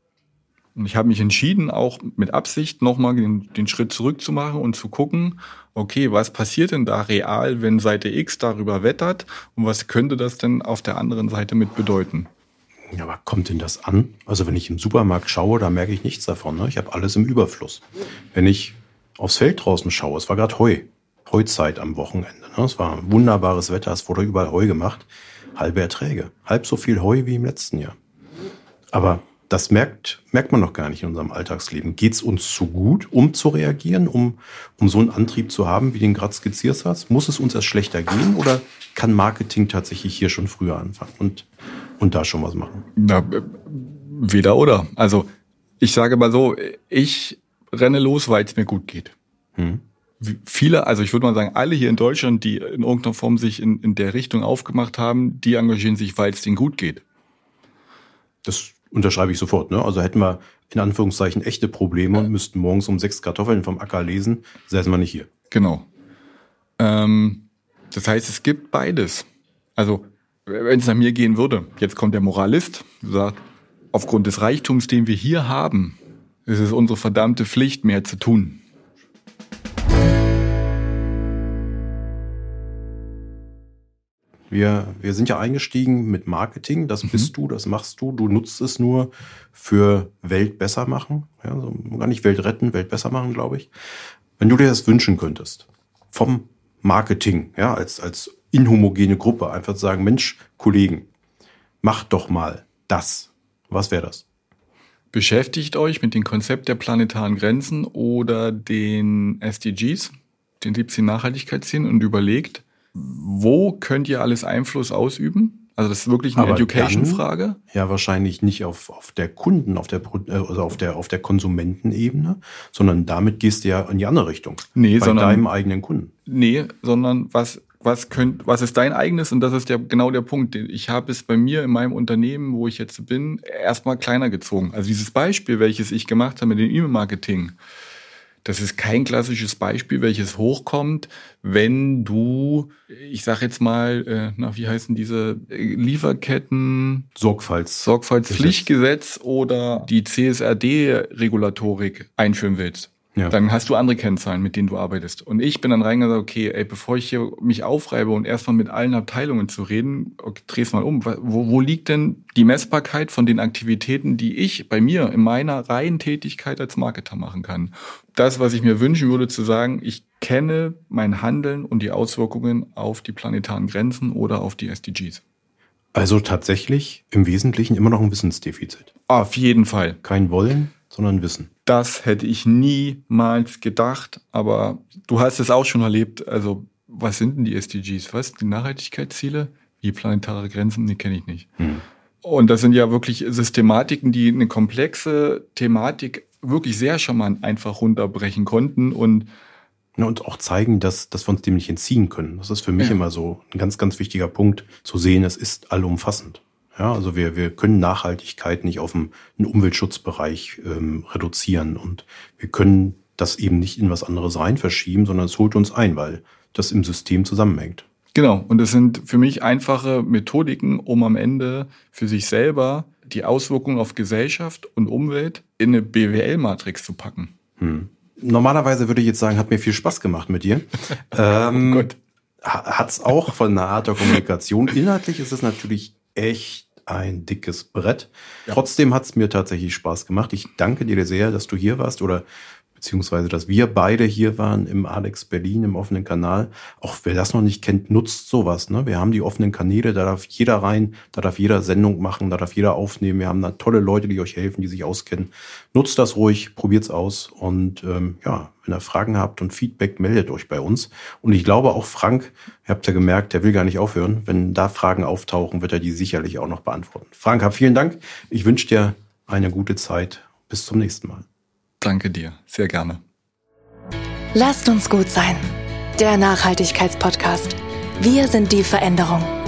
und ich habe mich entschieden, auch mit Absicht nochmal den, den Schritt zurück zu machen und zu gucken, okay, was passiert denn da real, wenn Seite X darüber wettert und was könnte das denn auf der anderen Seite mit bedeuten? Ja, aber kommt denn das an? Also wenn ich im Supermarkt schaue, da merke ich nichts davon. Ne? Ich habe alles im Überfluss. Wenn ich aufs Feld draußen schaue, es war gerade Heu, Heuzeit am Wochenende. Ne? Es war wunderbares Wetter, es wurde überall Heu gemacht. Halbe Erträge. Halb so viel Heu wie im letzten Jahr. Aber das merkt, merkt man noch gar nicht in unserem Alltagsleben. Geht es uns zu gut, um zu reagieren, um, um so einen Antrieb zu haben, wie den gerade skizziert hast? Muss es uns erst schlechter gehen oder kann Marketing tatsächlich hier schon früher anfangen und, und da schon was machen? Na, weder oder. Also ich sage mal so, ich renne los, weil es mir gut geht. Hm. Viele, also ich würde mal sagen, alle hier in Deutschland, die in irgendeiner Form sich in, in der Richtung aufgemacht haben, die engagieren sich, weil es denen gut geht. Das unterschreibe ich sofort. Ne? Also hätten wir in Anführungszeichen echte Probleme und müssten morgens um sechs Kartoffeln vom Acker lesen, säßen wir nicht hier. Genau. Ähm, das heißt, es gibt beides. Also wenn es nach mir gehen würde, jetzt kommt der Moralist, sagt, aufgrund des Reichtums, den wir hier haben, ist es unsere verdammte Pflicht, mehr zu tun. Wir, wir sind ja eingestiegen mit Marketing, das bist du, das machst du, du nutzt es nur für Welt besser machen, ja, so gar nicht Welt retten, Welt besser machen, glaube ich. Wenn du dir das wünschen könntest, vom Marketing, ja, als, als inhomogene Gruppe, einfach sagen, Mensch, Kollegen, macht doch mal das. Was wäre das? Beschäftigt euch mit dem Konzept der planetaren Grenzen oder den S D Gs, den siebzehn Nachhaltigkeitszielen, und überlegt, wo könnt ihr alles Einfluss ausüben? Also das ist wirklich eine Education-Frage. Ja, wahrscheinlich nicht auf, auf der Kunden, auf der, also auf der, auf der Konsumentenebene, sondern damit gehst du ja in die andere Richtung. Nee, bei sondern, deinem eigenen Kunden. Nee, sondern was, was könnt, was ist dein eigenes? Und das ist ja genau der Punkt. Ich habe es bei mir in meinem Unternehmen, wo ich jetzt bin, erstmal kleiner gezogen. Also dieses Beispiel, welches ich gemacht habe mit dem E-Mail-Marketing, das ist kein klassisches Beispiel, welches hochkommt, wenn du, ich sag jetzt mal, äh, na, wie heißen diese Lieferketten? Sorgfalts. Sorgfaltspflichtgesetz oder die C S R D-Regulatorik einführen willst. Ja. Dann hast du andere Kennzahlen, mit denen du arbeitest. Und ich bin dann reingegangen, okay, ey, bevor ich hier mich aufreibe und erstmal mit allen Abteilungen zu reden, okay, dreh's mal um. Wo, wo liegt denn die Messbarkeit von den Aktivitäten, die ich bei mir in meiner reinen Tätigkeit als Marketer machen kann? Das, was ich mir wünschen würde, zu sagen, ich kenne mein Handeln und die Auswirkungen auf die planetaren Grenzen oder auf die S D Gs. Also tatsächlich im Wesentlichen immer noch ein Wissensdefizit. Auf jeden Fall. Kein Wollen, sondern Wissen. Das hätte ich niemals gedacht, aber du hast es auch schon erlebt. Also, was sind denn die S D Gs? Was? Die Nachhaltigkeitsziele? Wie planetare Grenzen? Die kenne ich nicht. Hm. Und das sind ja wirklich Systematiken, die eine komplexe Thematik wirklich sehr charmant einfach runterbrechen konnten und Ja, und auch zeigen, dass, dass wir uns dem nicht entziehen können. Das ist für mich ja. immer so ein ganz, ganz wichtiger Punkt, zu sehen, es ist allumfassend. Ja, also wir, wir können Nachhaltigkeit nicht auf einen, einen Umweltschutzbereich ähm, reduzieren und wir können das eben nicht in was anderes rein verschieben, sondern es holt uns ein, weil das im System zusammenhängt. Genau, und es sind für mich einfache Methodiken, um am Ende für sich selber die Auswirkungen auf Gesellschaft und Umwelt in eine B W L-Matrix zu packen. Hm. Normalerweise würde ich jetzt sagen, hat mir viel Spaß gemacht mit dir. ähm, oh Gott. Hat's auch von der Art der Kommunikation. Inhaltlich ist es natürlich echt ein dickes Brett. Ja. Trotzdem hat's mir tatsächlich Spaß gemacht. Ich danke dir sehr, dass du hier warst oder beziehungsweise, dass wir beide hier waren im Alex Berlin, im offenen Kanal. Auch wer das noch nicht kennt, nutzt sowas. Ne? Wir haben die offenen Kanäle, da darf jeder rein, da darf jeder Sendung machen, da darf jeder aufnehmen. Wir haben da tolle Leute, die euch helfen, die sich auskennen. Nutzt das ruhig, probiert's aus und ähm, ja, wenn ihr Fragen habt und Feedback, meldet euch bei uns. Und ich glaube auch Frank, ihr habt ja gemerkt, der will gar nicht aufhören. Wenn da Fragen auftauchen, wird er die sicherlich auch noch beantworten. Frank, hab vielen Dank. Ich wünsche dir eine gute Zeit. Bis zum nächsten Mal. Danke dir, sehr gerne. Lasst uns gut sein. Der Nachhaltigkeitspodcast. Wir sind die Veränderung.